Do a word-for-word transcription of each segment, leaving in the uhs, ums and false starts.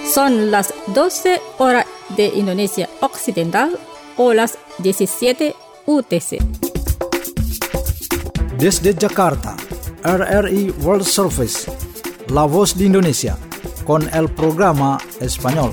Son las doce horas de Indonesia Occidental o las diecisiete U T C. Desde Jakarta, R R I World Service, La Voz de Indonesia, con el programa español.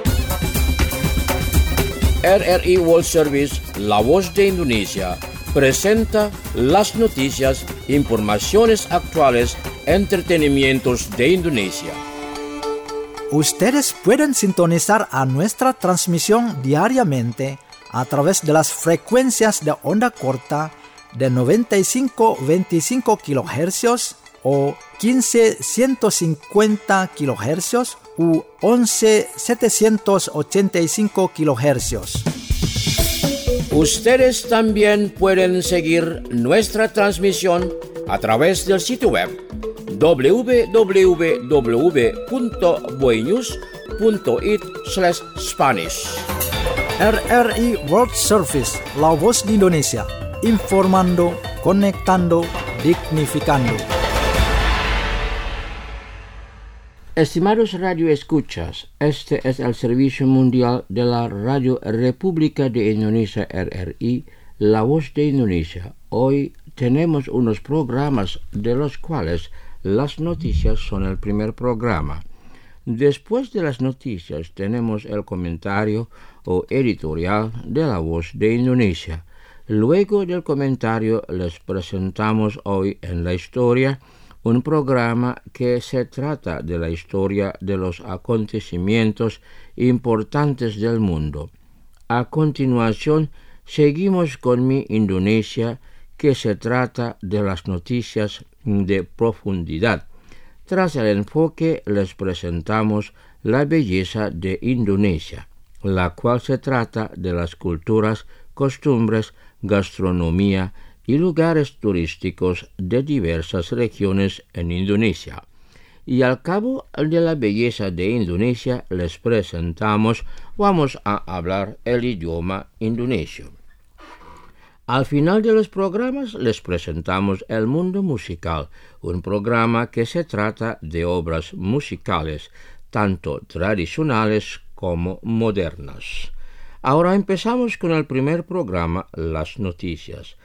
R R I World Service, La Voz de Indonesia, presenta las noticias, informaciones actuales, entretenimientos de Indonesia. Ustedes pueden sintonizar a nuestra transmisión diariamente a través de las frecuencias de onda corta de noventa y cinco punto veinticinco kilohercios o quince punto ciento cincuenta kilohercios u once punto setecientos ochenta y cinco kilohercios. Ustedes también pueden seguir nuestra transmisión a través del sitio web doble u doble u doble u punto boenews punto it slash Spanish. R R I World Service, La Voz de Indonesia, informando, conectando, dignificando. Estimados radioescuchas, este es el Servicio Mundial de la Radio República de Indonesia R R I, La Voz de Indonesia. Hoy tenemos unos programas de los cuales las noticias son el primer programa. Después de las noticias tenemos el comentario o editorial de La Voz de Indonesia. Luego del comentario les presentamos hoy en la historia un programa que se trata de la historia de los acontecimientos importantes del mundo. A continuación, seguimos con Mi Indonesia, que se trata de las noticias de profundidad. Tras el enfoque, les presentamos La Belleza de Indonesia, la cual se trata de las culturas, costumbres, gastronomía y lugares turísticos de diversas regiones en Indonesia. Y al cabo de La Belleza de Indonesia les presentamos, vamos a hablar el idioma indonesio. Al final de los programas les presentamos El Mundo Musical, un programa que se trata de obras musicales, tanto tradicionales como modernas. Ahora empezamos con el primer programa, las noticias.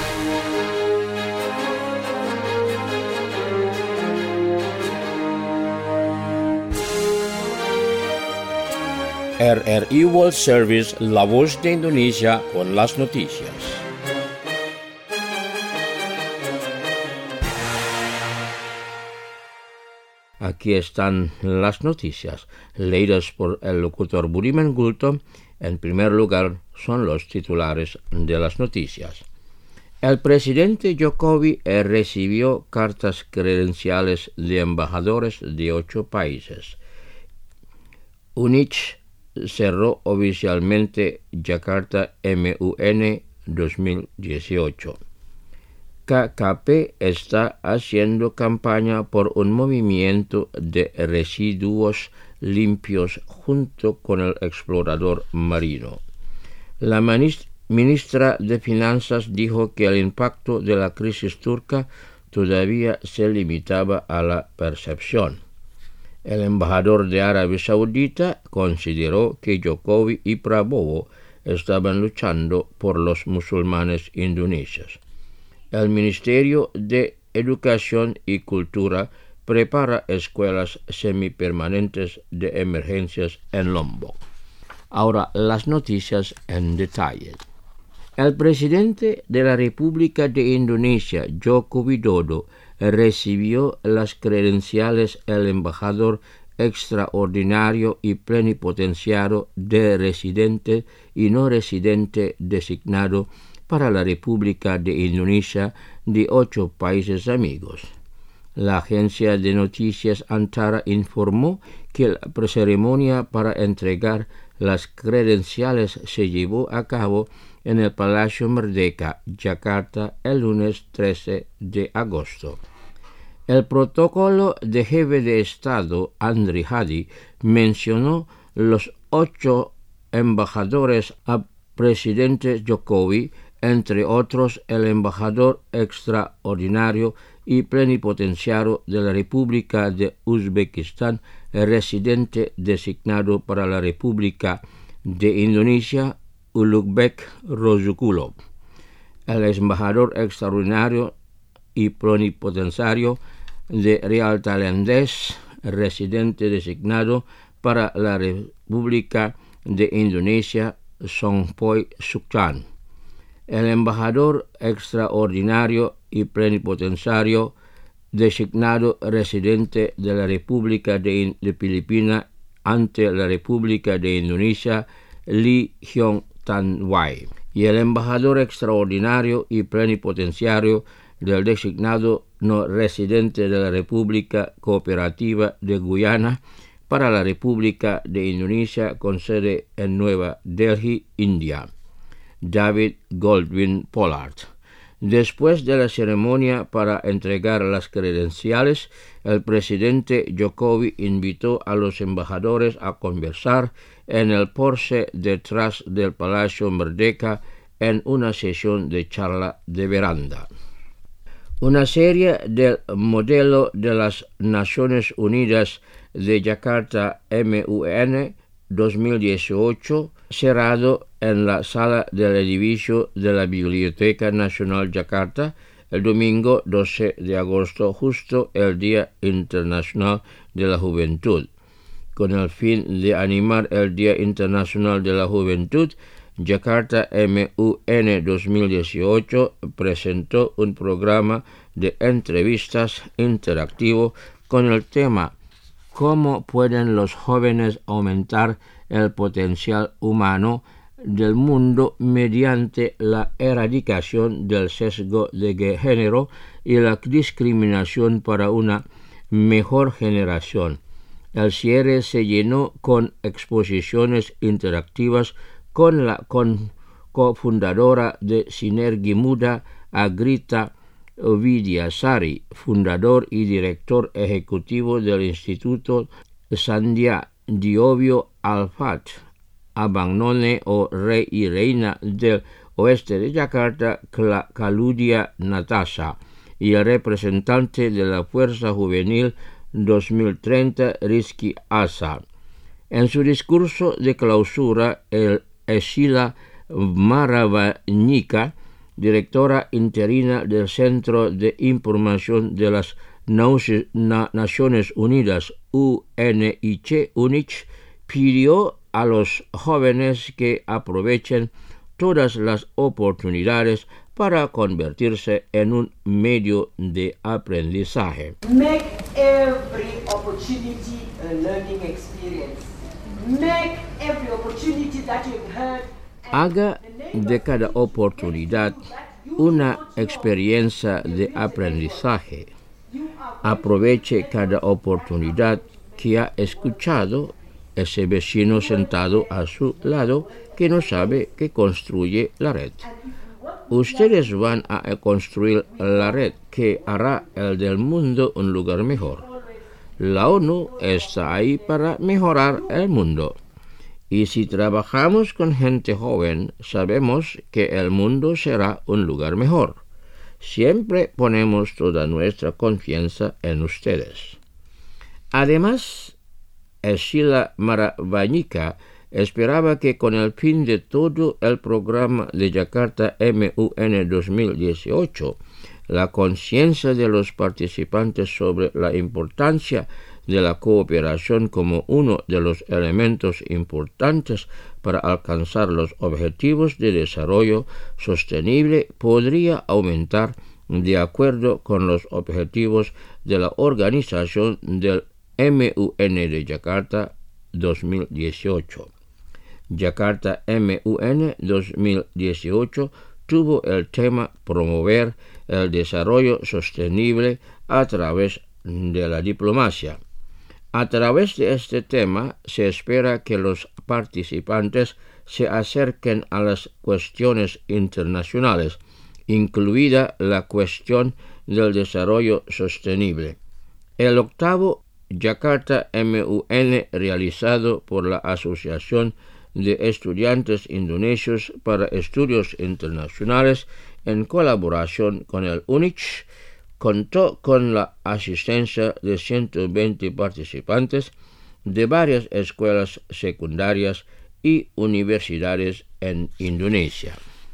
R R I World Service, La Voz de Indonesia, con las noticias. Aquí están las noticias, leídas por el locutor Budiman Gulto. En primer lugar, son los titulares de las noticias. El presidente Jokowi recibió cartas credenciales de embajadores de ocho países. U N I C cerró oficialmente Jakarta M U N dos mil dieciocho. K K P está haciendo campaña por un movimiento de residuos limpios junto con el explorador marino. La ministra de Finanzas dijo que el impacto de la crisis turca todavía se limitaba a la percepción. El embajador de Arabia Saudita consideró que Jokowi y Prabowo estaban luchando por los musulmanes indonesios. El Ministerio de Educación y Cultura prepara escuelas semipermanentes de emergencias en Lombok. Ahora las noticias en detalle. El presidente de la República de Indonesia, Joko Widodo, recibió las credenciales del embajador extraordinario y plenipotenciario de residente y no residente designado para la República de Indonesia de ocho países amigos. La agencia de noticias Antara informó que la ceremonia para entregar las credenciales se llevó a cabo en el Palacio Merdeka, Jakarta, el lunes trece de agosto. El protocolo de jefe de Estado, Andri Hadi, mencionó los ocho embajadores a presidente Jokowi, entre otros el embajador extraordinario y plenipotenciario de la República de Uzbekistán, residente designado para la República de Indonesia, Ulugbek Rozukulov. El embajador extraordinario y plenipotenciario de Real Tailandés, residente designado para la República de Indonesia, Songpoi Sukchan. El embajador extraordinario y plenipotenciario designado residente de la República de, de Filipinas ante la República de Indonesia, Lee Hyong Tan Wai, y el embajador extraordinario y plenipotenciario del designado no residente de la República Cooperativa de Guyana para la República de Indonesia con sede en Nueva Delhi, India, David Goldwyn Pollard. Después de la ceremonia para entregar las credenciales, el presidente Jokowi invitó a los embajadores a conversar en el porche detrás del Palacio Merdeka en una sesión de charla de veranda. Una serie del modelo de las Naciones Unidas de Yakarta M U N dos mil dieciocho, cerrado en la sala del edificio de la Biblioteca Nacional Yakarta el domingo doce de agosto, justo el Día Internacional de la Juventud. Con el fin de animar el Día Internacional de la Juventud, Yakarta M U N dos mil dieciocho presentó un programa de entrevistas interactivo con el tema ¿Cómo pueden los jóvenes aumentar el potencial humano del mundo mediante la erradicación del sesgo de género y la discriminación para una mejor generación? El cierre se llenó con exposiciones interactivas con la con, cofundadora de Sinergi Muda, Agrita Vidyasari, fundador y director ejecutivo del Instituto Sandhya Diobio Alfat, Abang None o Rey y Reina del Oeste de Yakarta, Kaludia Natasha, y el representante de la Fuerza Juvenil dos mil treinta, Rizky Asa. En su discurso de clausura, el Sheila Maravanyika, directora interina del Centro de Información de las Naciones Unidas U N I C, U N I C, pidió a los jóvenes que aprovechen todas las oportunidades para convertirse en un medio de aprendizaje. Make every opportunity a learning experience. Make every opportunity that you've heard. Haga de cada oportunidad una experiencia de aprendizaje. Aproveche cada oportunidad que ha escuchado ese vecino sentado a su lado que no sabe que construye la red. Ustedes van a construir la red que hará el del mundo un lugar mejor. La ONU está ahí para mejorar el mundo. Y si trabajamos con gente joven, sabemos que el mundo será un lugar mejor. Siempre ponemos toda nuestra confianza en ustedes. Además, Sheila Maravanyika esperaba que con el fin de todo el programa de Yakarta M U N dos mil dieciocho, la conciencia de los participantes sobre la importancia de la cooperación como uno de los elementos importantes para alcanzar los objetivos de desarrollo sostenible podría aumentar de acuerdo con los objetivos de la organización del M U N de Yakarta dos mil dieciocho. Yakarta M U N dos mil dieciocho tuvo el tema promover el desarrollo sostenible a través de la diplomacia. A través de este tema se espera que los participantes se acerquen a las cuestiones internacionales, incluida la cuestión del desarrollo sostenible. El octavo Yakarta M U N, realizado por la Asociación de Estudiantes Indonesios para Estudios Internacionales en colaboración con el U N I C, contó con la asistencia de ciento veinte participantes de varias escuelas secundarias y universidades en Indonesia.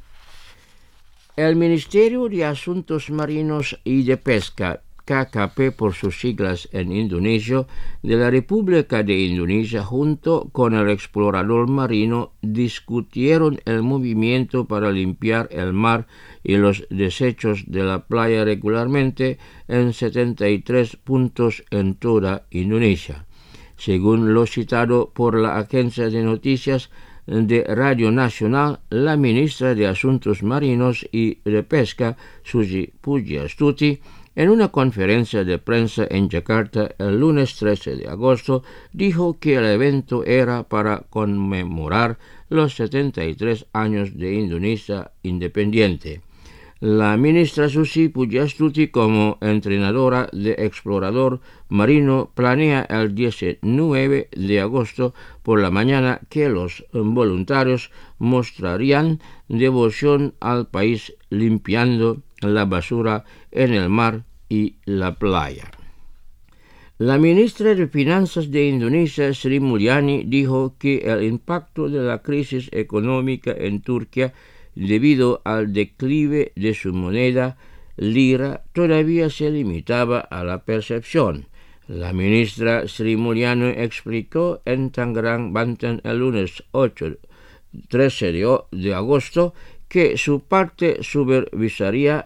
El Ministerio de Asuntos Marinos y de Pesca, K K P por sus siglas en indonesio, de la República de Indonesia junto con el explorador marino discutieron el movimiento para limpiar el mar y los desechos de la playa regularmente en setenta y tres puntos en toda Indonesia. Según lo citado por la agencia de noticias de Radio Nacional, la ministra de Asuntos Marinos y de Pesca, Susi Pujiastuti, en una conferencia de prensa en Yakarta el lunes trece de agosto, dijo que el evento era para conmemorar los setenta y tres años de Indonesia independiente. La ministra Susi Pujiastuti, como entrenadora de explorador marino, planea el diecinueve de agosto por la mañana que los voluntarios mostrarían devoción al país limpiando la basura en el mar y la playa. La ministra de Finanzas de Indonesia, Sri Mulyani, dijo que el impacto de la crisis económica en Turquía debido al declive de su moneda, lira, todavía se limitaba a la percepción. La ministra Sri Mulyani explicó en Tangerang, Banten, el lunes trece de agosto que su parte supervisaría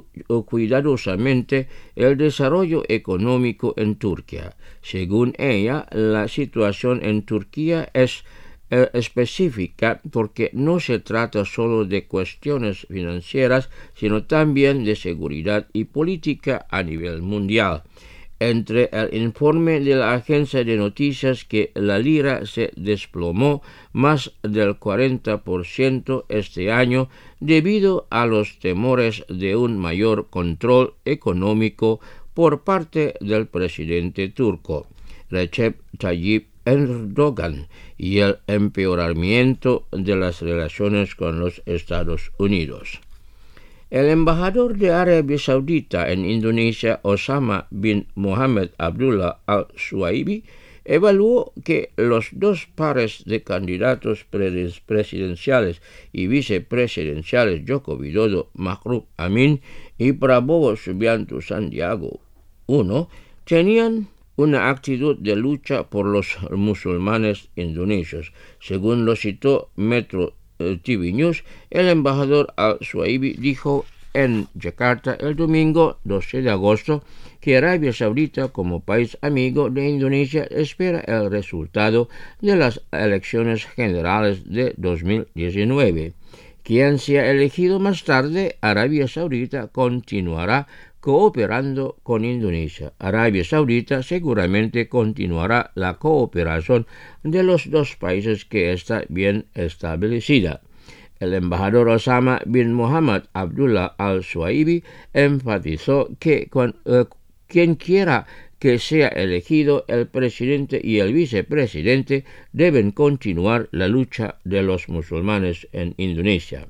cuidadosamente el desarrollo económico en Turquía. Según ella, la situación en Turquía es eh, específica porque no se trata solo de cuestiones financieras, sino también de seguridad y política a nivel mundial. Entre el informe de la agencia de noticias que la lira se desplomó más del cuarenta por ciento este año debido a los temores de un mayor control económico por parte del presidente turco, Recep Tayyip Erdogan, y el empeoramiento de las relaciones con los Estados Unidos. El embajador de Arabia Saudita en Indonesia, Osama bin Mohammed Abdullah al-Shuaibi, evaluó que los dos pares de candidatos presidenciales y vicepresidenciales, Joko Widodo, Ma'ruf Amin y Prabowo Subianto Sandiaga uno, tenían una actitud de lucha por los musulmanes indonesios. Según lo citó Metro T V News, el embajador al-Shuaibi dijo en Yakarta el domingo doce de agosto que Arabia Saudita, como país amigo de Indonesia, espera el resultado de las elecciones generales de dos mil diecinueve. Quien sea elegido más tarde, Arabia Saudita continuará cooperando con Indonesia. Arabia Saudita seguramente continuará la cooperación de los dos países que está bien establecida. El embajador Osama bin Mohammed Abdullah al-Shuaibi enfatizó que con, eh, quien quiera que sea elegido, el presidente y el vicepresidente deben continuar la lucha de los musulmanes en Indonesia.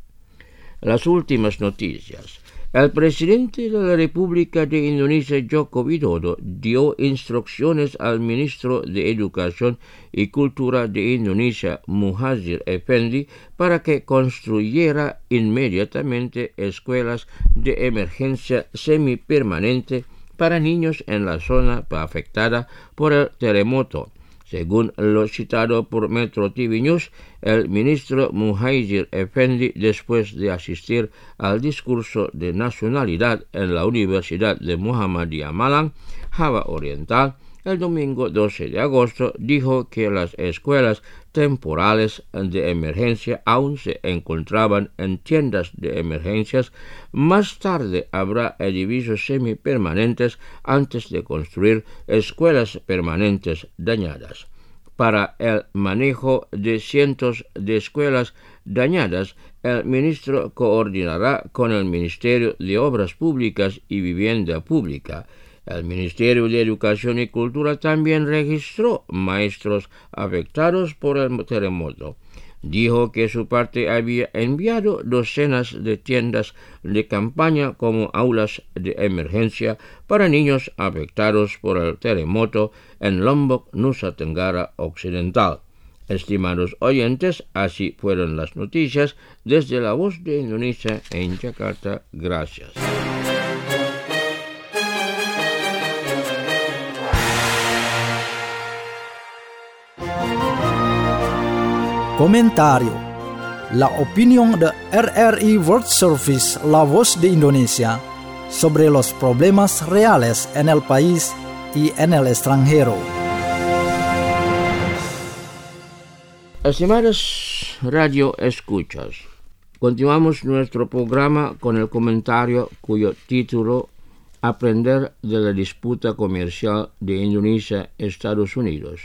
Las últimas noticias. El presidente de la República de Indonesia, Joko Widodo, dio instrucciones al ministro de Educación y Cultura de Indonesia, Muhadjir Effendi, para que construyera inmediatamente escuelas de emergencia semipermanente para niños en la zona afectada por el terremoto. Según lo citado por Metro T V News, el ministro Muhadjir Effendi, después de asistir al discurso de nacionalidad en la Universidad de Muhammadiyah Malang, Java Oriental, el domingo doce de agosto, dijo que las escuelas temporales de emergencia aún se encontraban en tiendas de emergencias. Más tarde habrá edificios semipermanentes antes de construir escuelas permanentes dañadas. Para el manejo de cientos de escuelas dañadas, el ministro coordinará con el Ministerio de Obras Públicas y Vivienda Pública. El Ministerio de Educación y Cultura también registró maestros afectados por el terremoto. Dijo que su parte había enviado docenas de tiendas de campaña como aulas de emergencia para niños afectados por el terremoto en Lombok, Nusa Tenggara Occidental. Estimados oyentes, así fueron las noticias desde La Voz de Indonesia en Jakarta. Gracias. Comentario. La opinión de R R I World Service La Voz de Indonesia sobre los problemas reales en el país y en el extranjero. Estimados radio escuchas, continuamos nuestro programa con el comentario cuyo título Aprender de la disputa comercial de Indonesia-Estados Unidos.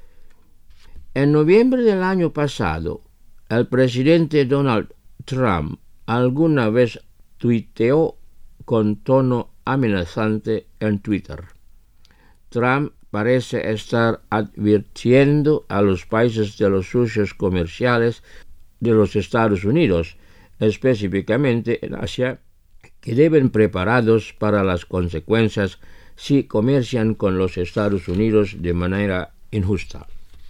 En noviembre del año pasado, el presidente Donald Trump alguna vez tuiteó con tono amenazante en Twitter. Trump parece estar advirtiendo a los países de los socios comerciales de los Estados Unidos, específicamente en Asia, que deben preparados para las consecuencias si comercian con los Estados Unidos de manera injusta.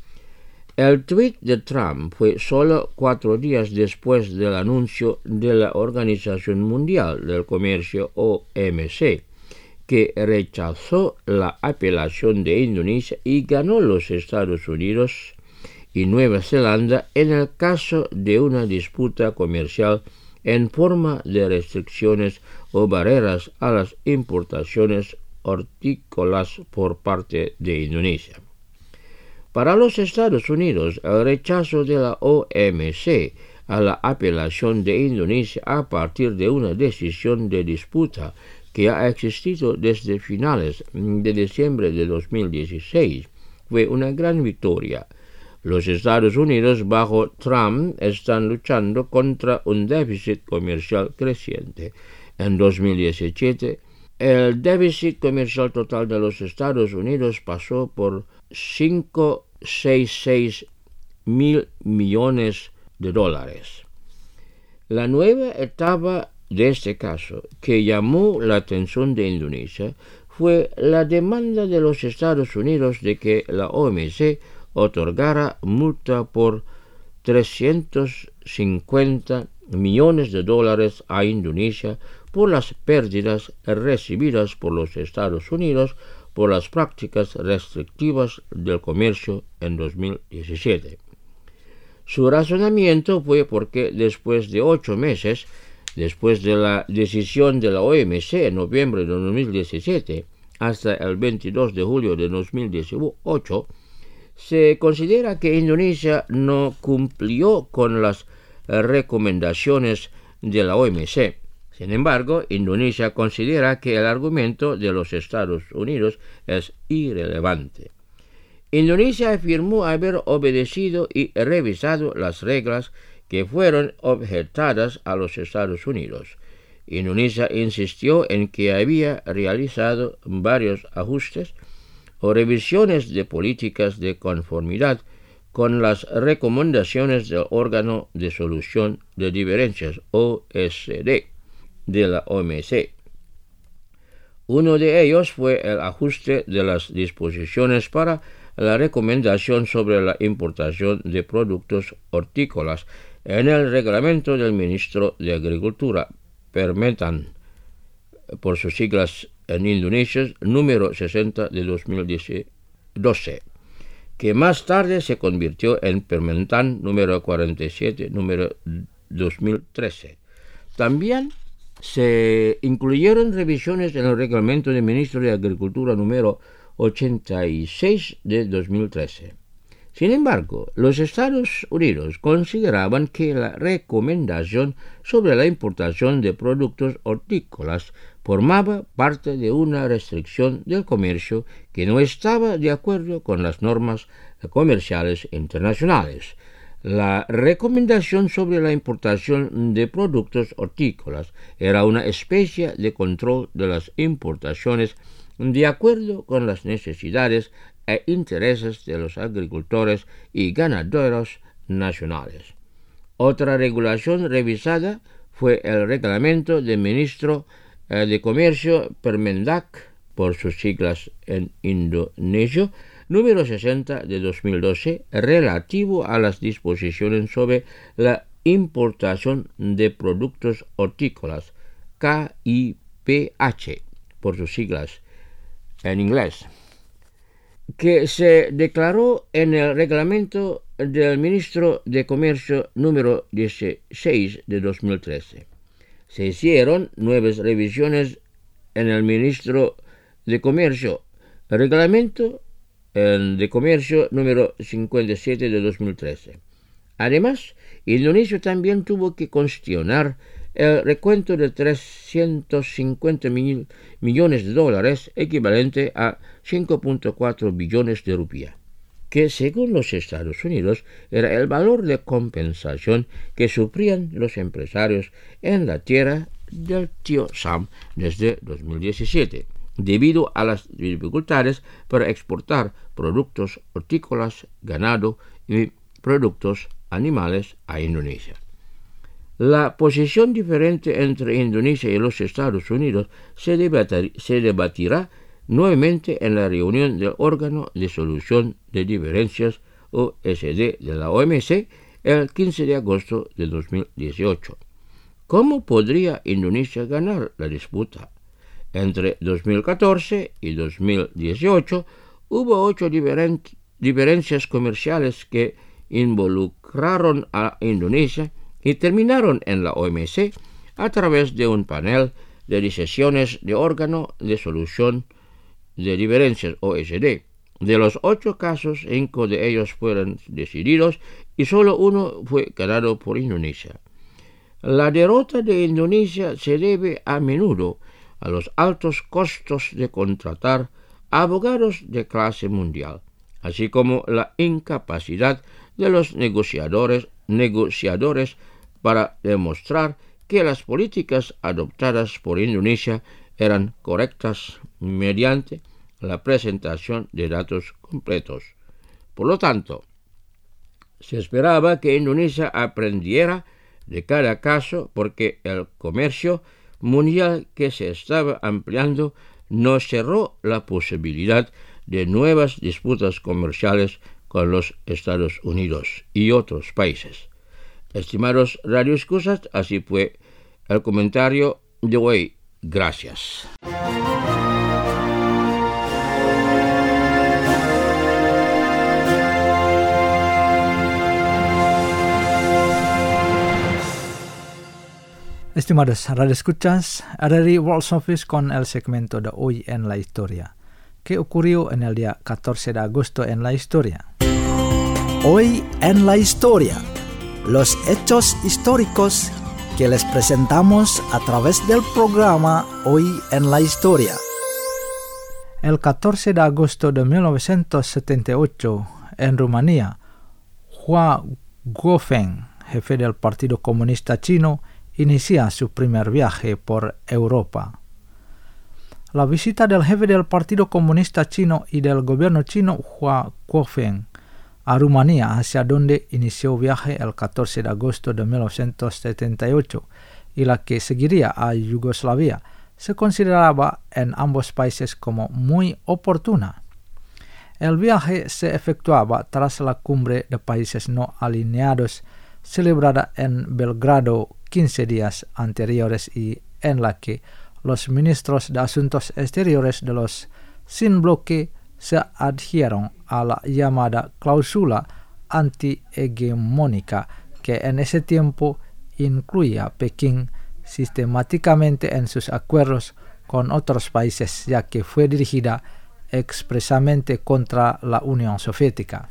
El tuit de Trump fue solo cuatro días después del anuncio de la Organización Mundial del Comercio O M C, que rechazó la apelación de Indonesia y ganó los Estados Unidos y Nueva Zelanda en el caso de una disputa comercial en forma de restricciones o barreras a las importaciones hortícolas por parte de Indonesia. Para los Estados Unidos, el rechazo de la O M C a la apelación de Indonesia a partir de una decisión de disputa que ha existido desde finales de diciembre de dos mil dieciséis fue una gran victoria. Los Estados Unidos bajo Trump están luchando contra un déficit comercial creciente. En dos mil diecisiete, el déficit comercial total de los Estados Unidos pasó por cinco coma sesenta y seis mil millones de dólares. La nueva etapa de este caso, que llamó la atención de Indonesia, fue la demanda de los Estados Unidos de que la O M C otorgara multa por trescientos cincuenta millones de dólares a Indonesia por las pérdidas recibidas por los Estados Unidos por las prácticas restrictivas del comercio en dos mil diecisiete. Su razonamiento fue porque después de ocho meses, después de la decisión de la O M C en noviembre de dos mil diecisiete hasta el veintidós de julio de dos mil dieciocho, se considera que Indonesia no cumplió con las recomendaciones de la O M C. Sin embargo, Indonesia considera que el argumento de los Estados Unidos es irrelevante. Indonesia afirmó haber obedecido y revisado las reglas que fueron objetadas a los Estados Unidos. Indonesia insistió en que había realizado varios ajustes o revisiones de políticas de conformidad con las recomendaciones del órgano de solución de diferencias O S D de la O M C. Uno de ellos fue el ajuste de las disposiciones para la recomendación sobre la importación de productos hortícolas en el reglamento del ministro de Agricultura, Permentan, por sus siglas en Indonesia, número sesenta de dos mil doce, que más tarde se convirtió en Permentan número cuarenta y siete, número dos mil trece. También se incluyeron revisiones en el reglamento del ministro de Agricultura número ochenta y seis de dos mil trece. Sin embargo, los Estados Unidos consideraban que la recomendación sobre la importación de productos hortícolas formaba parte de una restricción del comercio que no estaba de acuerdo con las normas comerciales internacionales. La recomendación sobre la importación de productos hortícolas era una especie de control de las importaciones de acuerdo con las necesidades e intereses de los agricultores y ganaderos nacionales. Otra regulación revisada fue el Reglamento del Ministro eh, de Comercio Permendak, por sus siglas en indonesio, número sesenta de dos mil doce, relativo a las disposiciones sobre la importación de productos hortícolas, K I P H, por sus siglas en inglés, que se declaró en el reglamento del Ministro de Comercio número dieciséis de dos mil trece. Se hicieron nuevas revisiones en el Ministro de Comercio, reglamento de Comercio número cincuenta y siete de dos mil trece. Además, Indonesia también tuvo que cuestionar el recuento de trescientos cincuenta mil millones de dólares, equivalente a cinco punto cuatro billones de rupias, que según los Estados Unidos era el valor de compensación que sufrían los empresarios en la tierra del tío Sam desde dos mil diecisiete, debido a las dificultades para exportar productos hortícolas, ganado y productos animales a Indonesia. La posición diferente entre Indonesia y los Estados Unidos se, debatir, se debatirá nuevamente en la reunión del órgano de solución de diferencias O S D de la O M C el quince de agosto de dos mil dieciocho. ¿Cómo podría Indonesia ganar la disputa? Entre dos mil catorce y dos mil dieciocho hubo ocho diferen- diferencias comerciales que involucraron a Indonesia y terminaron en la O M C a través de un panel de decisiones de órgano de solución de diferencias O S D. De los ocho casos, cinco de ellos fueron decididos y solo uno fue ganado por Indonesia. La derrota de Indonesia se debe a menudo a los altos costos de contratar abogados de clase mundial, así como la incapacidad de los negociadores, negociadores para demostrar que las políticas adoptadas por Indonesia eran correctas mediante la presentación de datos completos. Por lo tanto, se esperaba que Indonesia aprendiera de cada caso porque el comercio mundial que se estaba ampliando no cerró la posibilidad de nuevas disputas comerciales con los Estados Unidos y otros países. Estimados radioescuchas, así fue el comentario de hoy. Gracias. Estimados radioescuchas, R R I World Service con el segmento de Hoy en la Historia, que ocurrió en el día catorce de agosto en la historia. Hoy en la Historia, los hechos históricos que les presentamos a través del programa Hoy en la Historia. El catorce de agosto de mil novecientos setenta y ocho, en Rumanía, Hua Guofeng, jefe del Partido Comunista Chino, inicia su primer viaje por Europa. La visita del jefe del Partido Comunista Chino y del gobierno chino, Hua Guofeng, a Rumanía, hacia donde inició viaje el catorce de agosto de mil novecientos setenta y ocho, y la que seguiría a Yugoslavia, se consideraba en ambos países como muy oportuna. El viaje se efectuaba tras la cumbre de países no alineados celebrada en Belgrado quince días anteriores y en la que los ministros de Asuntos Exteriores de los sin bloque se adhirieron a la llamada cláusula anti-hegemónica que en ese tiempo incluía a Pekín sistemáticamente en sus acuerdos con otros países, ya que fue dirigida expresamente contra la Unión Soviética.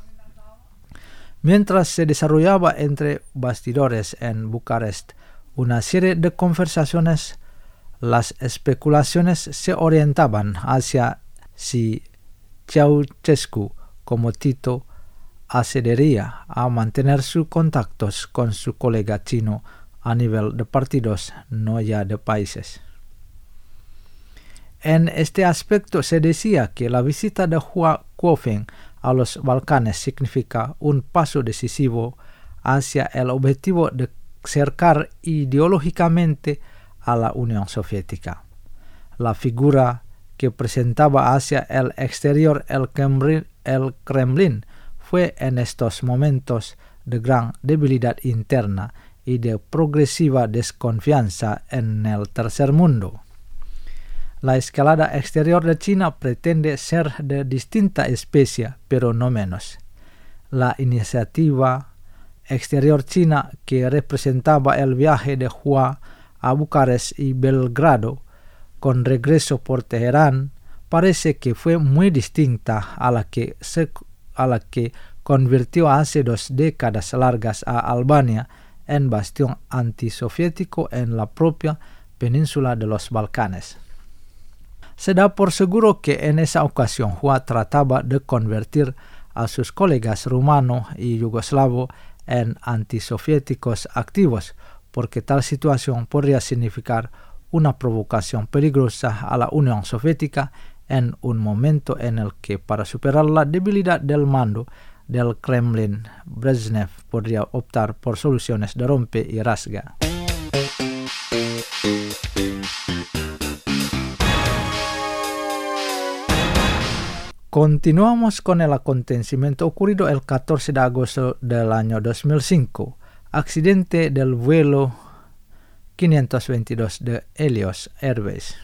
Mientras se desarrollaba entre bastidores en Bucarest una serie de conversaciones, las especulaciones se orientaban hacia si Ceausescu, como Tito, accedería a mantener sus contactos con su colega chino a nivel de partidos, no ya de países. En este aspecto se decía que la visita de Hua Guofeng a los Balcanes significa un paso decisivo hacia el objetivo de cercar ideológicamente a la Unión Soviética. La figura que presentaba hacia el exterior el Kremlin, el Kremlin fue en estos momentos de gran debilidad interna y de progresiva desconfianza en el tercer mundo. La escalada exterior de China pretende ser de distinta especie, pero no menos. La iniciativa exterior china, que representaba el viaje de Hua a Bucarest y Belgrado, con regreso por Teherán, parece que fue muy distinta a la que, se, a la que convirtió hace dos décadas largas a Albania en bastión antisoviético en la propia península de los Balcanes. Se da por seguro que en esa ocasión Hua trataba de convertir a sus colegas rumano y yugoslavo en antisoviéticos activos, porque tal situación podría significar una provocación peligrosa a la Unión Soviética en un momento en el que, para superar la debilidad del mando del Kremlin, Brezhnev podría optar por soluciones de rompe y rasga. Continuamos con el acontecimiento ocurrido el catorce de agosto del año dos mil cinco, accidente del vuelo quinientos veintidós de Helios Airways.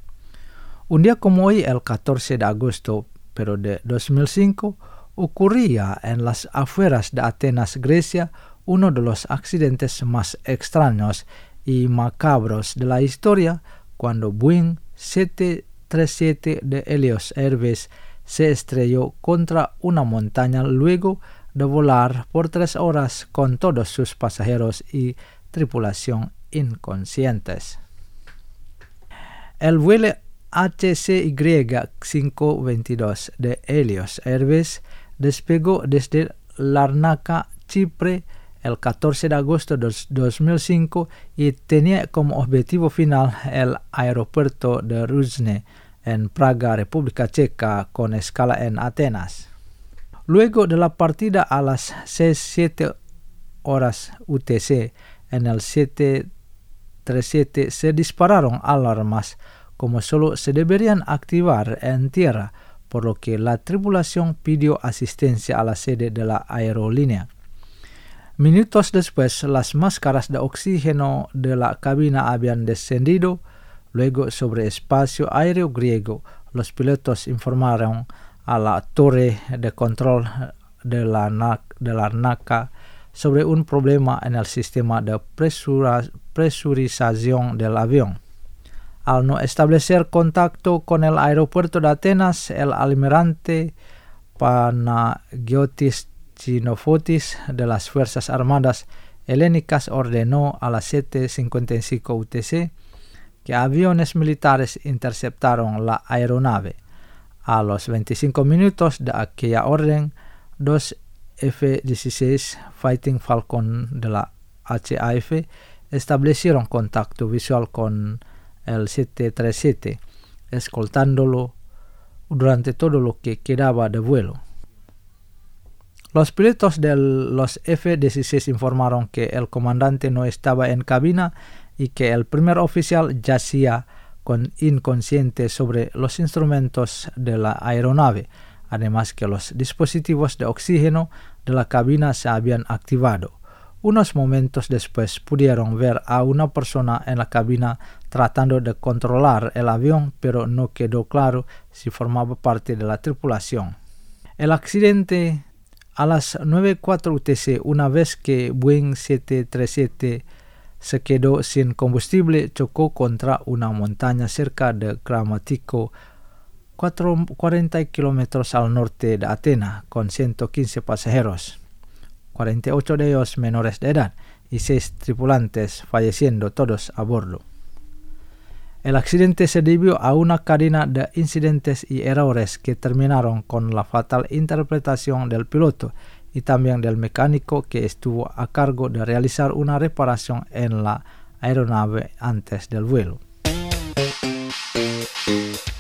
Un día como hoy, el catorce de agosto, pero de dos mil cinco, ocurría en las afueras de Atenas, Grecia, uno de los accidentes más extraños y macabros de la historia, cuando Boeing siete treinta y siete de Helios Airways se estrelló contra una montaña luego de volar por tres horas con todos sus pasajeros y tripulación inconscientes. El vuelo H C Y quinientos veintidós de Helios Airways despegó desde Larnaca, Chipre, el catorce de agosto de dos mil cinco y tenía como objetivo final el aeropuerto de Ruzne, en Praga, República Checa, con escala en Atenas. Luego de la partida a las seis siete horas U T C, en el siete treinta y siete se dispararon alarmas como solo se deberían activar en tierra, por lo que la tripulación pidió asistencia a la sede de la aerolínea. Minutos después, las máscaras de oxígeno de la cabina habían descendido. Luego, sobre espacio aéreo griego, los pilotos informaron a la torre de control de la de Larnaca sobre un problema en el sistema de presura, presurización del avión. Al no establecer contacto con el aeropuerto de Atenas, el almirante Panagiotis Chinofotis de las Fuerzas Armadas Helénicas ordenó a las siete cincuenta y cinco U T C que aviones militares interceptaron la aeronave. A los veinticinco minutos de aquella orden, dos F dieciséis Fighting Falcon de la H A F establecieron contacto visual con el siete treinta y siete, escoltándolo durante todo lo que quedaba de vuelo. Los pilotos de los F dieciséis informaron que el comandante no estaba en cabina y que el primer oficial yacía con inconsciente sobre los instrumentos de la aeronave, además que los dispositivos de oxígeno de la cabina se habían activado. Unos momentos después pudieron ver a una persona en la cabina tratando de controlar el avión, pero no quedó claro si formaba parte de la tripulación. El accidente a las nueve cuatro U T C, una vez que Boeing siete treinta y siete se quedó sin combustible, chocó contra una montaña cerca de Gramático, cuarenta kilómetros al norte de Atenas, con ciento quince pasajeros, cuarenta y ocho de ellos menores de edad, y seis tripulantes, falleciendo todos a bordo. El accidente se debió a una cadena de incidentes y errores que terminaron con la fatal interpretación del piloto y también del mecánico que estuvo a cargo de realizar una reparación en la aeronave antes del vuelo.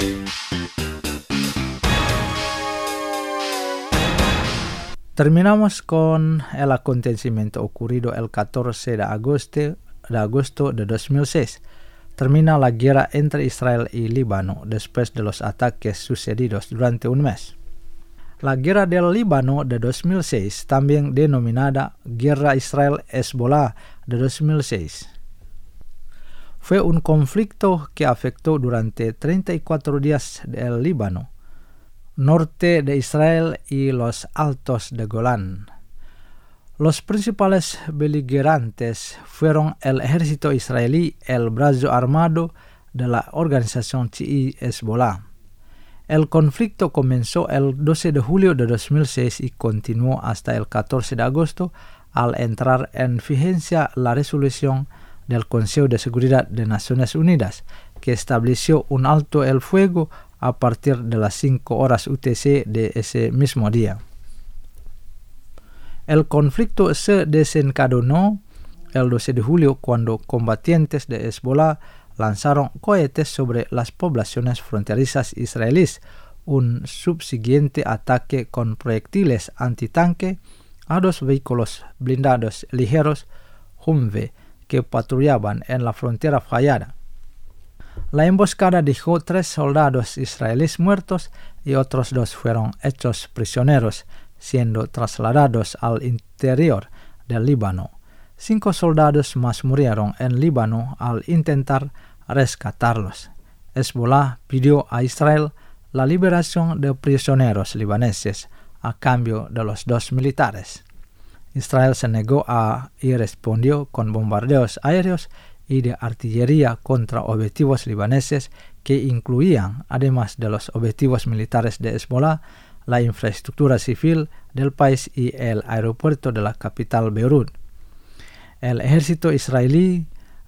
Terminamos con el acontecimiento ocurrido el catorce de agosto de, agosto de dos mil seis. Termina la guerra entre Israel y Líbano después de los ataques sucedidos durante un mes. La guerra del Líbano de dos mil seis, también denominada Guerra Israel-Hezbollah de dos mil seis, fue un conflicto que afectó durante treinta y cuatro días el Líbano, norte de Israel y los altos de Golán. Los principales beligerantes fueron el ejército israelí, el brazo armado de la organización chií Hezbollah. El conflicto comenzó el doce de julio de dos mil seis y continuó hasta el catorce de agosto al entrar en vigencia la resolución del Consejo de Seguridad de Naciones Unidas, que estableció un alto el fuego a partir de las cinco horas U T C de ese mismo día. El conflicto se desencadenó el doce de julio cuando combatientes de Hezbollah lanzaron cohetes sobre las poblaciones fronterizas israelíes, un subsiguiente ataque con proyectiles antitanque a dos vehículos blindados ligeros Humvee que patrullaban en la frontera fallada. La emboscada dejó tres soldados israelíes muertos y otros dos fueron hechos prisioneros, siendo trasladados al interior del Líbano. Cinco soldados más murieron en Líbano al intentar rescatarlos. Hezbollah pidió a Israel la liberación de prisioneros libaneses a cambio de los dos militares. Israel se negó a y respondió con bombardeos aéreos y de artillería contra objetivos libaneses que incluían, además de los objetivos militares de Hezbollah, la infraestructura civil del país y el aeropuerto de la capital Beirut. El ejército israelí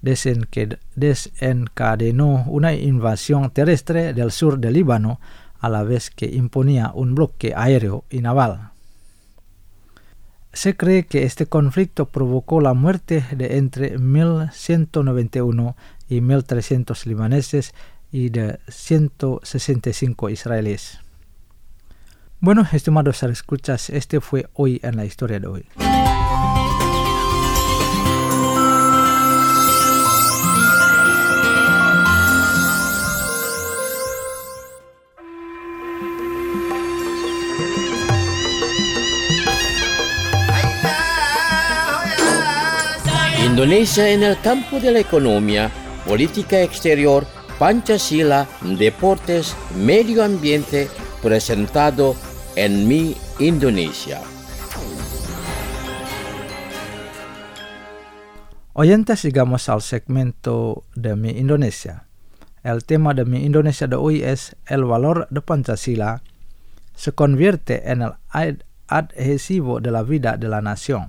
desencadenó una invasión terrestre del sur del Líbano, a la vez que imponía un bloque aéreo y naval. Se cree que este conflicto provocó la muerte de entre mil ciento noventa y uno y mil trescientos libaneses y de ciento sesenta y cinco israelíes. Bueno, estimados escuchas, este fue Hoy en la Historia de hoy. Indonesia en el campo de la economía, política exterior, Pancasila, deportes, medio ambiente, presentado en Mi Indonesia. Oyentes, llegamos al segmento de Mi Indonesia. El tema de Mi Indonesia de hoy es el valor de Pancasila se convierte en el adhesivo de la vida de la nación.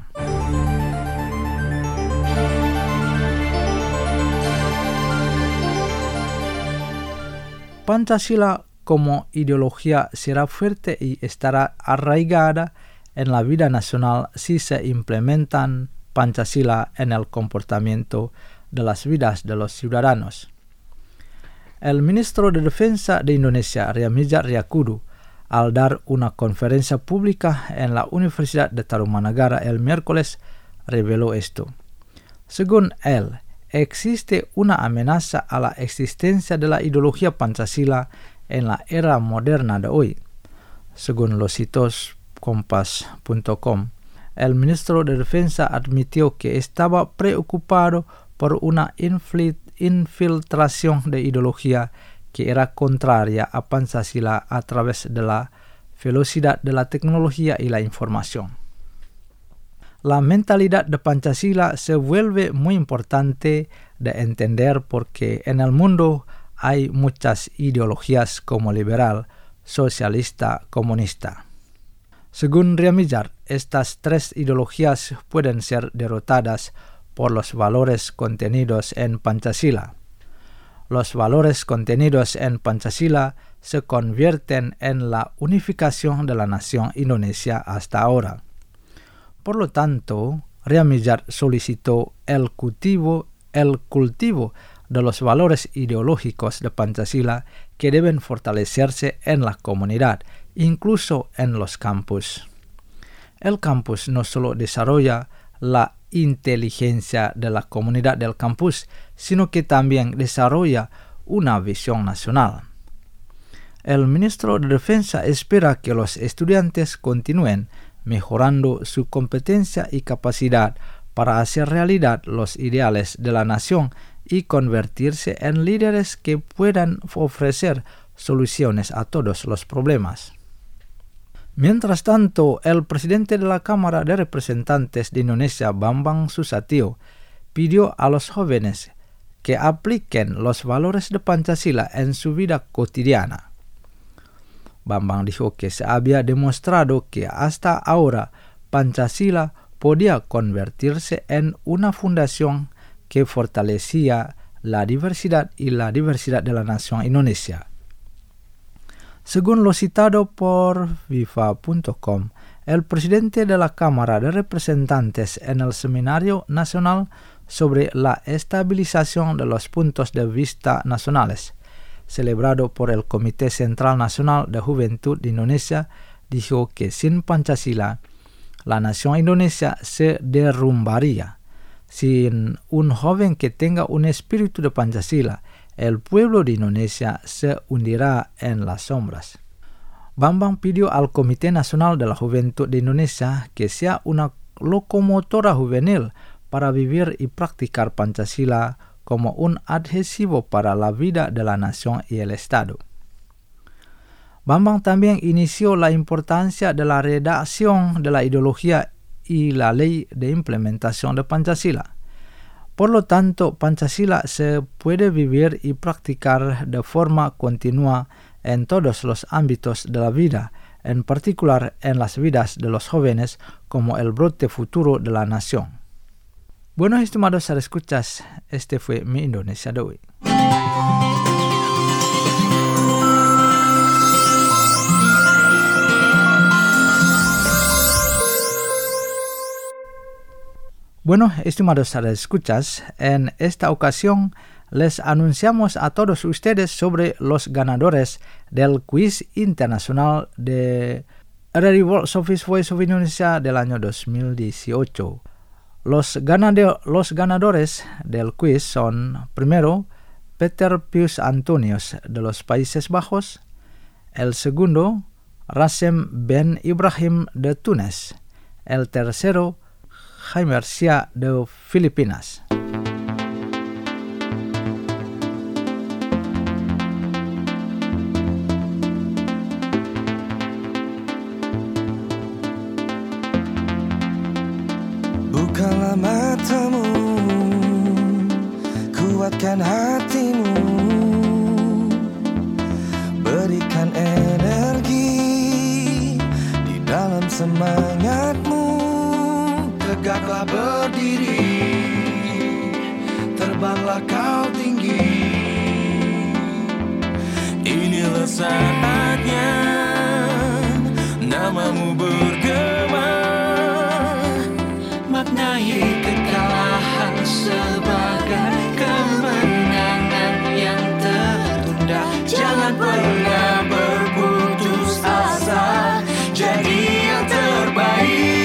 Pancasila como ideología será fuerte y estará arraigada en la vida nacional si se implementan Pancasila en el comportamiento de las vidas de los ciudadanos. El ministro de Defensa de Indonesia, Riamizat Riyakudu, al dar una conferencia pública en la Universidad de Tarumanagara el miércoles, reveló esto. Según él, existe una amenaza a la existencia de la ideología Pancasila en la era moderna de hoy. Según los sitios kompas punto com, el ministro de Defensa admitió que estaba preocupado por una infiltración de ideología que era contraria a Pancasila a través de la velocidad de la tecnología y la información. La mentalidad de Pancasila se vuelve muy importante de entender porque en el mundo hay muchas ideologías como liberal, socialista, comunista. Según Riamizat, estas tres ideologías pueden ser derrotadas por los valores contenidos en Pancasila. Los valores contenidos en Pancasila se convierten en la unificación de la nación indonesia hasta ahora. Por lo tanto, Riamizat solicitó el cultivo, el cultivo de los valores ideológicos de Pancasila que deben fortalecerse en la comunidad, incluso en los campus. el campus no solo desarrolla la inteligencia de la comunidad del campus, sino que también desarrolla una visión nacional. El ministro de Defensa espera que los estudiantes continúen mejorando su competencia y capacidad para hacer realidad los ideales de la nación y convertirse en líderes que puedan ofrecer soluciones a todos los problemas. Mientras tanto, el presidente de la Cámara de Representantes de Indonesia, Bambang Susatyo, pidió a los jóvenes que apliquen los valores de Pancasila en su vida cotidiana. Bambang dijo que se había demostrado que hasta ahora Pancasila podía convertirse en una fundación que fortalecía la diversidad y la diversidad de la nación Indonesia. Según lo citado por viva punto com, el presidente de la Cámara de Representantes en el Seminario Nacional sobre la Estabilización de los Puntos de Vista Nacionales, celebrado por el Comité Central Nacional de Juventud de Indonesia, dijo que sin Pancasila, la nación Indonesia se derrumbaría. Sin un joven que tenga un espíritu de Pancasila, el pueblo de Indonesia se hundirá en las sombras. Bambang pidió al Comité Nacional de la Juventud de Indonesia que sea una locomotora juvenil para vivir y practicar Pancasila como un adhesivo para la vida de la nación y el Estado. Bambang también inició la importancia de la redacción de la ideología y la ley de implementación de Pancasila. Por lo tanto, Pancasila se puede vivir y practicar de forma continua en todos los ámbitos de la vida, en particular en las vidas de los jóvenes como el brote futuro de la nación. Bueno, estimados escuchas, este fue mi Indonesia de hoy. Bueno, estimados escuchas, en esta ocasión les anunciamos a todos ustedes sobre los ganadores del quiz internacional de Radio World Service Voice of Indonesia del año dos mil dieciocho. Los, ganado- los ganadores del quiz son, primero, Peter Pius Antonius de los Países Bajos, el segundo, Rasem Ben Ibrahim de Túnez, el tercero, Jaime García de Filipinas. Bukalah matamu, kuatkan hatimu, berikan energi di dalam semangatmu. Tegaklah berdiri, terbanglah kau tinggi. Inilah saatnya namamu bergema, maknai kekalahan sebagai kemenangan yang tertunda. Jangan pernah berputus asa, jadi yang terbaik.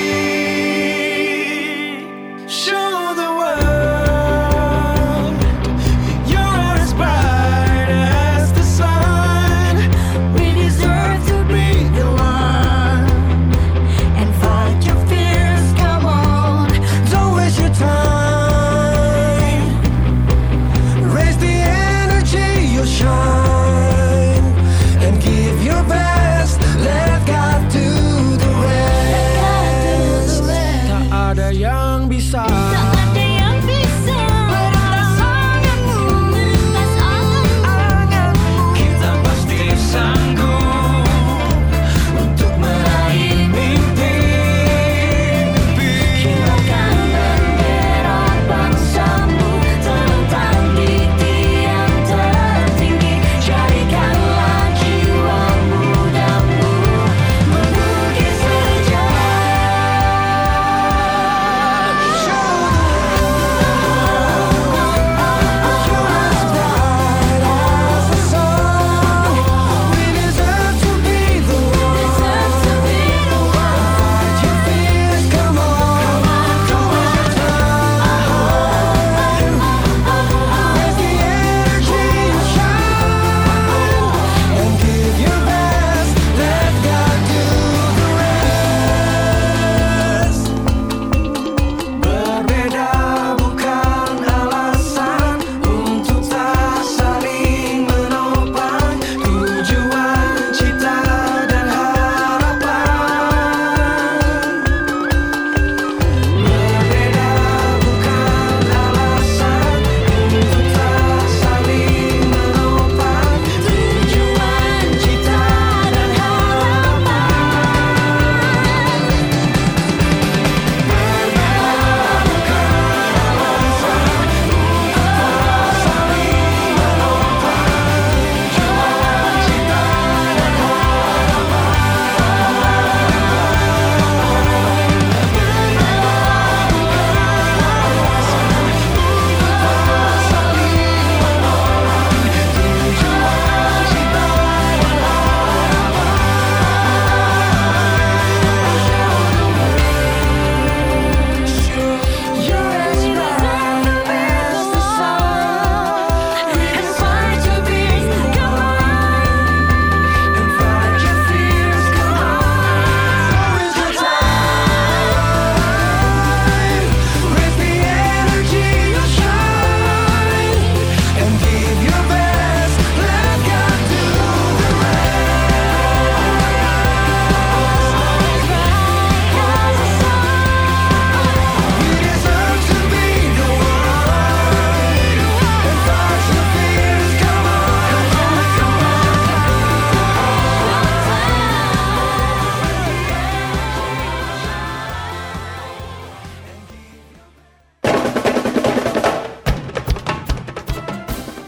Show the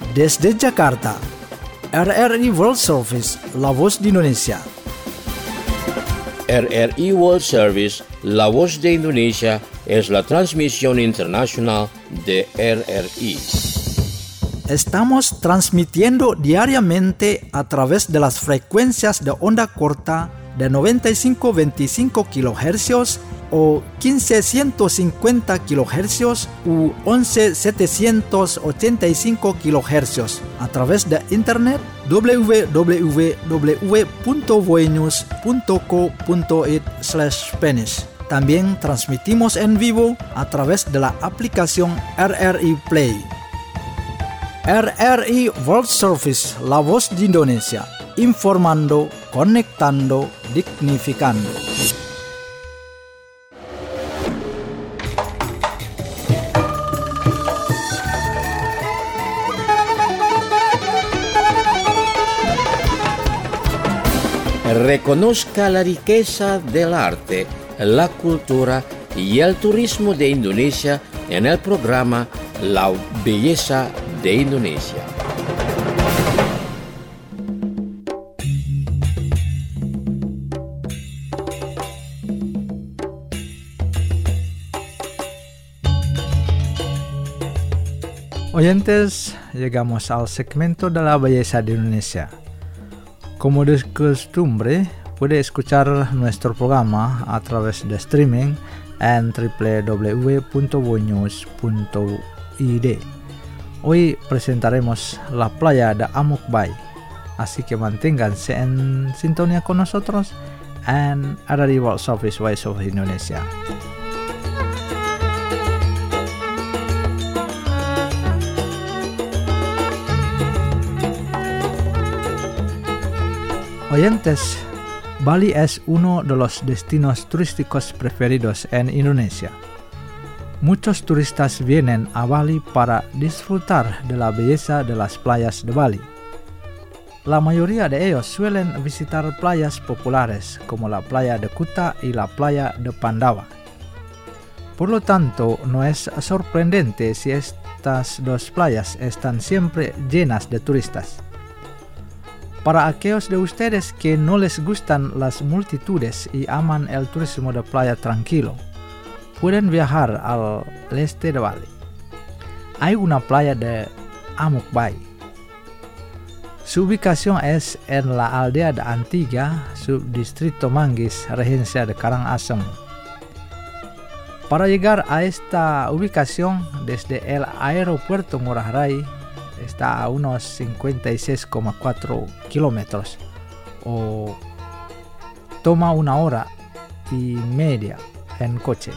Desde Jakarta, R R I World Service, La Voz de Indonesia. R R I World Service, La Voz de Indonesia, es la transmisión internacional de R R I. Estamos transmitiendo diariamente a través de las frecuencias de onda corta de noventa y cinco punto veinticinco kilohercios o quince mil ciento cincuenta kilohercios u once mil setecientos ochenta y cinco kilohercios a través de internet w w w punto voenews punto co punto it slash Spanish. También transmitimos en vivo a través de la aplicación R R I Play. R R I World Service, La Voz de Indonesia, informando, conectando, dignificando. Reconozca la riqueza del arte, la cultura y el turismo de Indonesia en el programa La Belleza de Indonesia. Oyentes, llegamos al segmento de la belleza de Indonesia. Como de costumbre, puede escuchar nuestro programa a través de streaming en w w w punto voenews punto i d. Hoy presentaremos la playa de Amuk Bay, así que manténganse en sintonía con nosotros en R R I World Service Voice of Indonesia. Oyentes, Bali es uno de los destinos turísticos preferidos en Indonesia. Muchos turistas vienen a Bali para disfrutar de la belleza de las playas de Bali. La mayoría de ellos suelen visitar playas populares como la playa de Kuta y la playa de Pandawa. Por lo tanto, no es sorprendente si estas dos playas están siempre llenas de turistas. Para aquellos de ustedes que no les gustan las multitudes y aman el turismo de playa tranquilo, pueden viajar al este de Bali. Hay una playa de Amuk Bay. Su ubicación es en la aldea de Antiga, subdistrito Manggis, regencia de Karangasem. Para llegar a esta ubicación desde el aeropuerto Ngurah Rai, está a unos cincuenta y seis coma cuatro kilómetros o toma una hora y media en coche.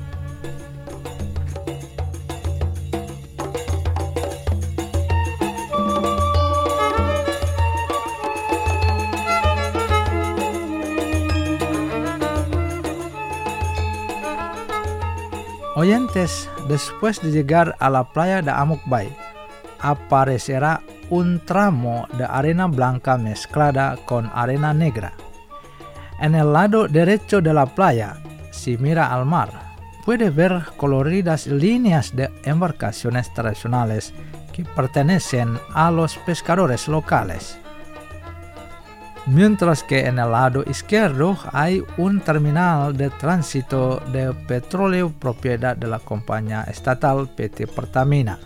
Oyentes, después de llegar a la playa de Amuk Bay, aparecerá un tramo de arena blanca mezclada con arena negra. En el lado derecho de la playa, si mira al mar, puede ver coloridas líneas de embarcaciones tradicionales que pertenecen a los pescadores locales. Mientras que en el lado izquierdo hay un terminal de tránsito de petróleo propiedad de la compañía estatal P T Pertamina.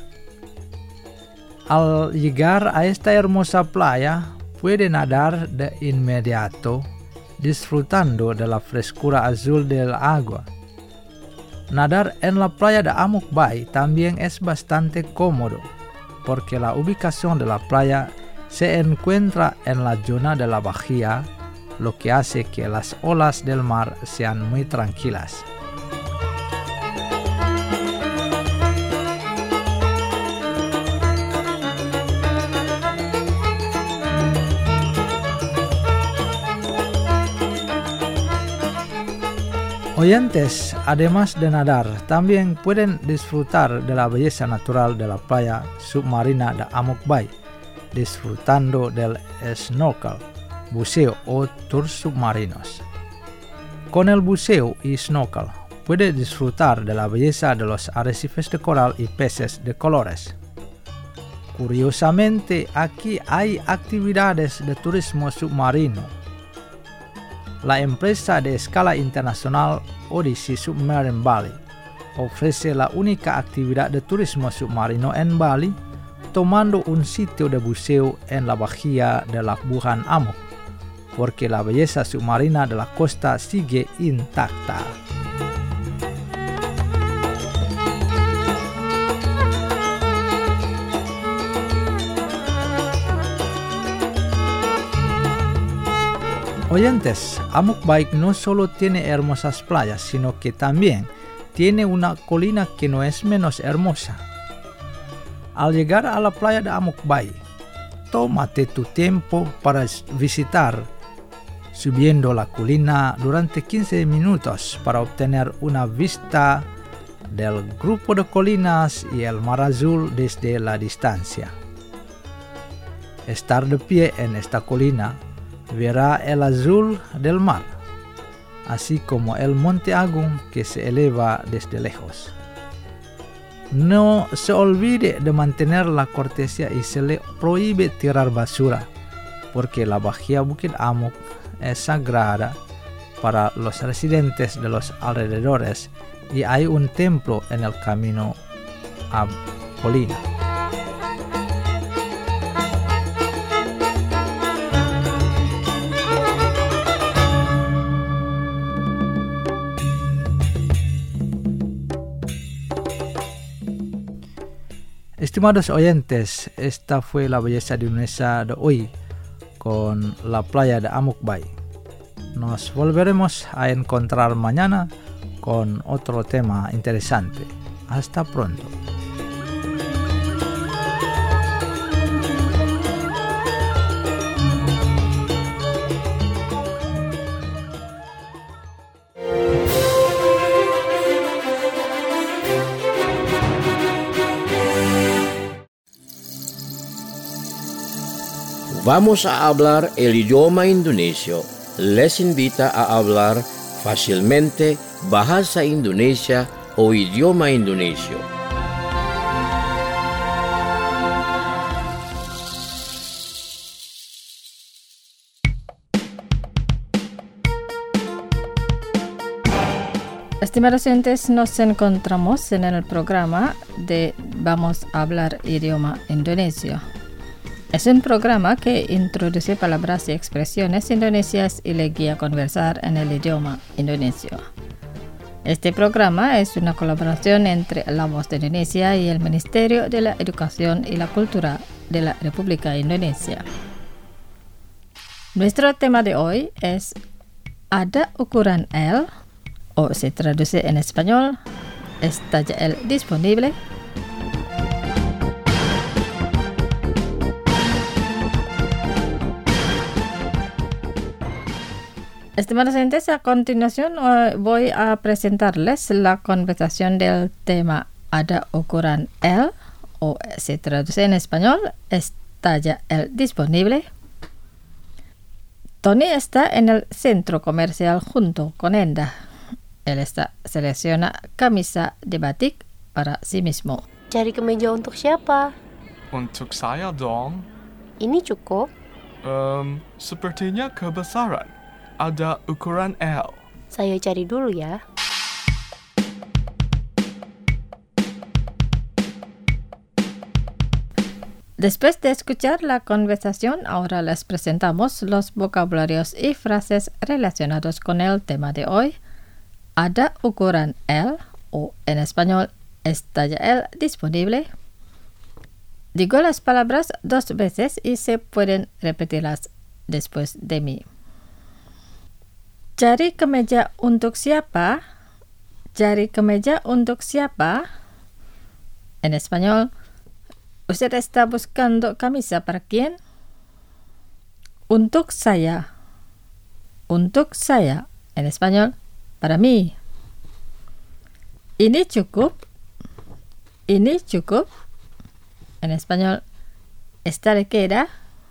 Al llegar a esta hermosa playa, puede nadar de inmediato, disfrutando de la frescura azul del agua. Nadar en la playa de Amuk Bay también es bastante cómodo, porque la ubicación de la playa se encuentra en la zona de la bahía, lo que hace que las olas del mar sean muy tranquilas. Oyentes, además de nadar, también pueden disfrutar de la belleza natural de la playa submarina de Amuk Bay, disfrutando del snorkel, buceo o tours submarinos. Con el buceo y snorkel, puede disfrutar de la belleza de los arrecifes de coral y peces de colores. Curiosamente, aquí hay actividades de turismo submarino. La empresa de escala internacional Odyssey Submarine Bali ofrece la única actividad de turismo submarino en Bali, tomando un sitio de buceo en la bahía de Labuhan Amuk, porque la belleza submarina de la costa sigue intacta. Oyentes, Amuk Bay no solo tiene hermosas playas, sino que también tiene una colina que no es menos hermosa. Al llegar a la playa de Amuk Bay, tómate tu tiempo para visitar, subiendo la colina durante quince minutos para obtener una vista del grupo de colinas y el mar azul desde la distancia. Estar de pie en esta colina verá el azul del mar, así como el Monte Agung que se eleva desde lejos. No se olvide de mantener la cortesía y se le prohíbe tirar basura, porque la bahía Bukit Amuk es sagrada para los residentes de los alrededores y hay un templo en el camino a colina. Estimados oyentes, esta fue la belleza de Indonesia de hoy con la playa de Amuk Bay. Nos volveremos a encontrar mañana con otro tema interesante. Hasta pronto. Vamos a hablar el idioma indonesio. Les invita a hablar fácilmente bahasa Indonesia o idioma indonesio. Estimados oyentes, nos encontramos en el programa de Vamos a hablar idioma indonesio. Es un programa que introduce palabras y expresiones indonesias y le guía a conversar en el idioma indonesio. Este programa es una colaboración entre La Voz de Indonesia y el Ministerio de la Educación y la Cultura de la República Indonesia. Nuestro tema de hoy es ¿Ada ukuran L? O se traduce en español, ¿es talla L disponible? Estimados oyentes, a continuación uh, voy a presentarles la conversación del tema ¿Ada ukuran L? O se traduce en español, ¿es talla L disponible? Tony está en el centro comercial junto con Enda. Él está selecciona camisa de batik para sí mismo. Cari kemeja untuk siapa? Untuk saya dong. Ini cukup? Um, sepertinya kebesaran. Ada ukuran L. Saya cari dulu ya. Después de escuchar la conversación, ahora les presentamos los vocabularios y frases relacionados con el tema de hoy. ¿Ada ukuran L? O en español, ¿es talla L disponible? Digo las palabras dos veces y se pueden repetirlas después de mí. Cari kemeja untuk siapa? Cari kemeja untuk siapa? En español, ¿usted está buscando camisa para quién? Untuk saya. Untuk saya. En español, para mí. Ini cukup. Ini cukup. En español, ¿esta le queda?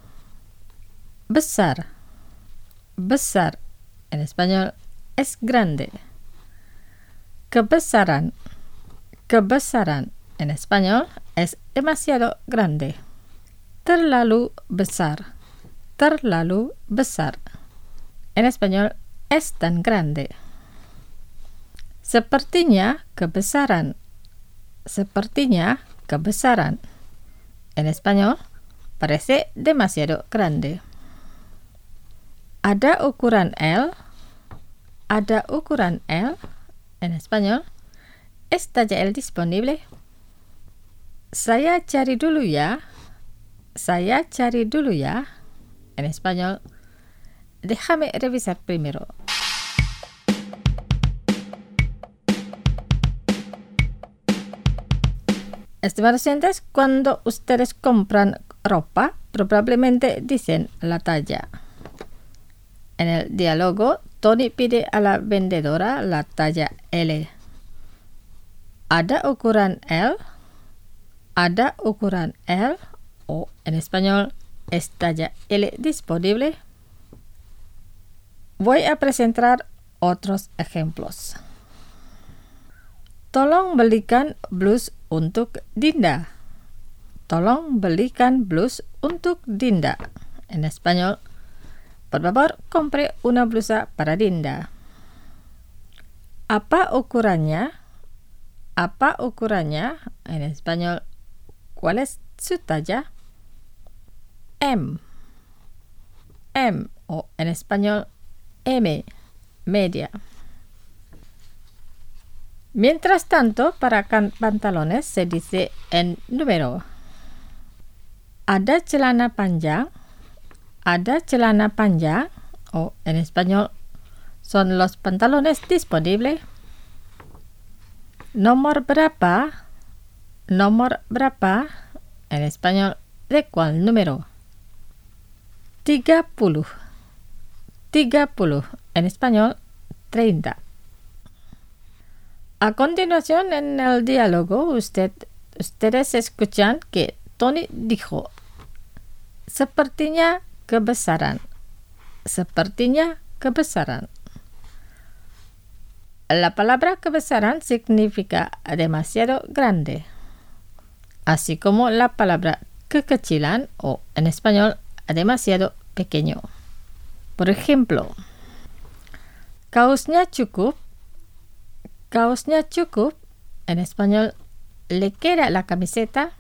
Besar. Besar. En español, es grande. Kebesaran. Kebesaran. En español, es demasiado grande. terlalu besar, terlalu besar. En español, es tan grande. Sepertinya kebesaran, sepertinya kebesaran. En español, parece demasiado grande. Ada ukuran L, ada ukuran L. En español, ¿es talla L disponible? Saya cari dulu ya, saya cari dulu ya. En español, déjame revisar primero. Estimados oyentes, cuando ustedes compran ropa, probablemente dicen la talla. En el diálogo, Tony pide a la vendedora la talla L. ¿Ada ukuran L? ¿Ada ukuran L? O en español, ¿es talla L disponible? Voy a presentar otros ejemplos. Tolong belikan blus untuk Dinda. Tolong belikan blus untuk Dinda. En español, por favor, compre una blusa para Dinda. Apa ukurannya? Apa ukurannya? En español, ¿cuál es su talla? M. M. O en español, M. Media. Mientras tanto, para pantalones se dice en número. Ada celana panjang. Ada celana panjang. O en español, ¿son los pantalones disponibles? Nomor berapa? Nomor berapa? En español, ¿de cuál número? Tiga puluh. Tiga puluh. En español, treinta. A continuación, en el diálogo, usted, ustedes escuchan que Tony dijo, sepertinya kebesaran. Sepertinya kebesaran. La palabra kebesaran significa demasiado grande, así como la palabra kekecilan o en español demasiado pequeño. Por ejemplo, kaosnya cukup. Kaosnya cukup. En español, ¿le queda la camiseta?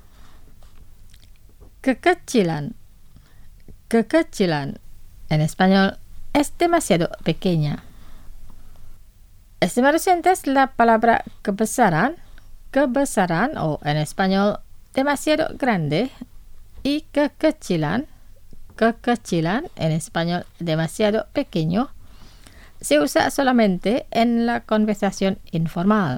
Kekecilan. Kekecilan. En español, es demasiado pequeña. Estimados oyentes, la palabra kebesaran, kebesaran o en español, demasiado grande, y kekecilan, kekecilan, en español, demasiado pequeño, se usa solamente en la conversación informal.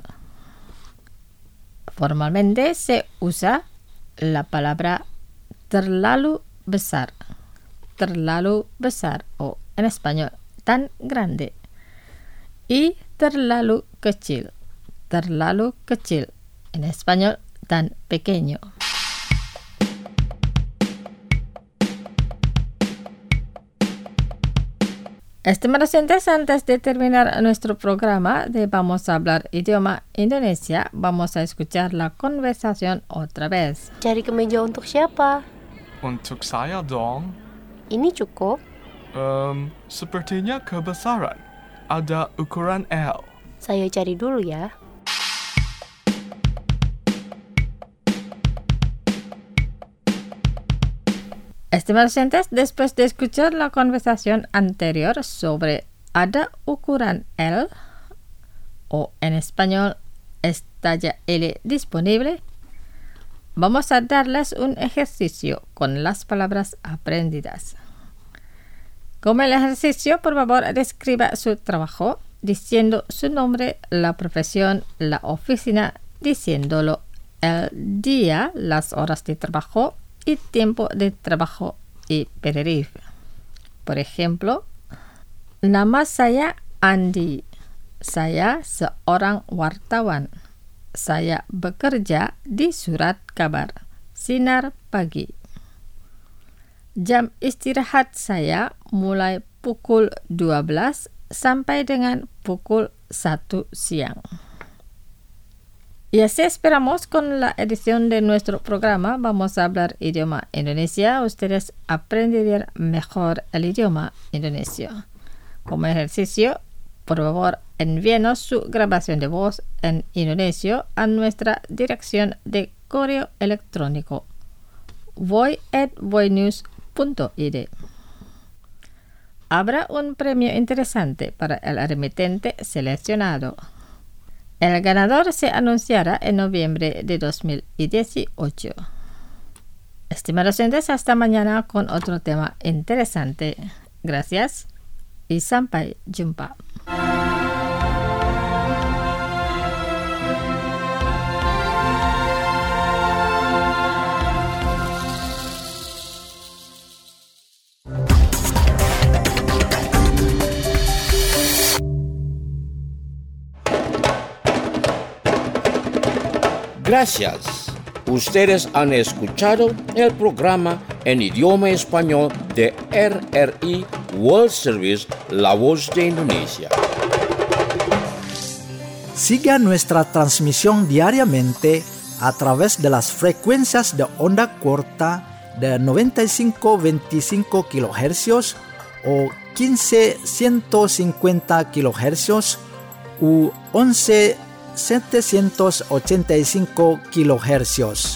Formalmente se usa la palabra terlalu besar, terlalu besar o en español tan grande, y terlalu kecil, terlalu kecil, en español tan pequeño. Estimados oyentes, antes de terminar nuestro programa de Vamos a hablar idioma Indonesia, vamos a escuchar la conversación otra vez. Cari kemeja untuk siapa? Untuk saya dong. Ini cukup? Um, sepertinya kebesaran. Ada ukuran L. Saya cari dulu ya. Estimados oyentes, después de escuchar la conversación anterior sobre ¿ada ukuran L? O en español, ¿es talla L disponible? Vamos a darles un ejercicio con las palabras aprendidas. Como el ejercicio, por favor, describa su trabajo diciendo su nombre, la profesión, la oficina, diciéndolo el día, las horas de trabajo y tiempo de trabajo y pedir. Por ejemplo, nama saya Andi. Saya seorang wartawan. Saya bekerja di surat kabar Sinar Pagi. Jam istirahat saya mulai pukul dua belas sampai dengan pukul satu siang. Y así esperamos con la edición de nuestro programa Vamos a hablar idioma indonesia. Ustedes aprenderán mejor el idioma indonesio. Como ejercicio, por favor, envíenos su grabación de voz en indonesio a nuestra dirección de correo electrónico voi at voinews punto i d. Habrá un premio interesante para el remitente seleccionado. El ganador se anunciará en noviembre de dos mil dieciocho. Estimados oyentes, hasta mañana con otro tema interesante. Gracias y sampai jumpa. Gracias. Ustedes han escuchado el programa en idioma español de R R I World Service, La Voz de Indonesia. Siga nuestra transmisión diariamente a través de las frecuencias de onda corta de noventa y cinco punto veinticinco kilohercios o quince punto ciento cincuenta kilohercios u once punto setecientos ochenta y cinco kilohercios.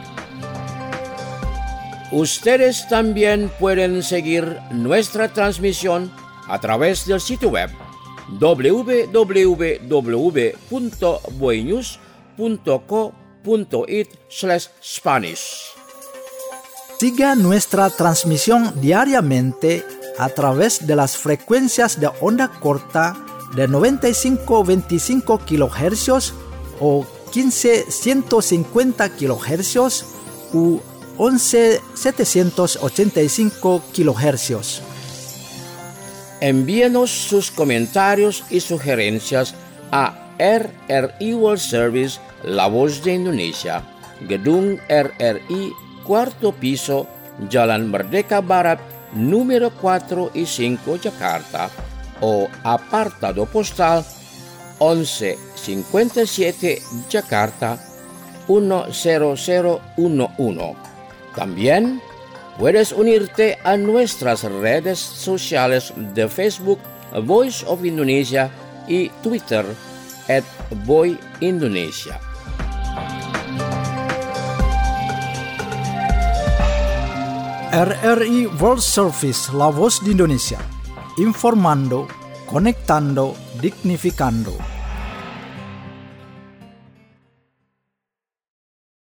Ustedes también pueden seguir nuestra transmisión a través del sitio web doble u doble u doble u punto voinews punto co punto it slash Spanish. Siga nuestra transmisión diariamente a través de las frecuencias de onda corta de noventa y cinco punto veinticinco kilohercios o quince punto ciento cincuenta kilohercios u once punto setecientos ochenta y cinco kilohercios. Envíenos sus comentarios y sugerencias a R R I World Service, La Voz de Indonesia, Gedung R R I, cuarto piso, Jalan Merdeka Barat, número cuatro y cinco, Jakarta, o apartado postal once cincuenta y siete Jakarta uno cero cero uno uno. También puedes unirte a nuestras redes sociales de Facebook Voice of Indonesia y Twitter at Voi Indonesia. R R I World Service, La Voz de Indonesia. Informando, conectando, dignificando.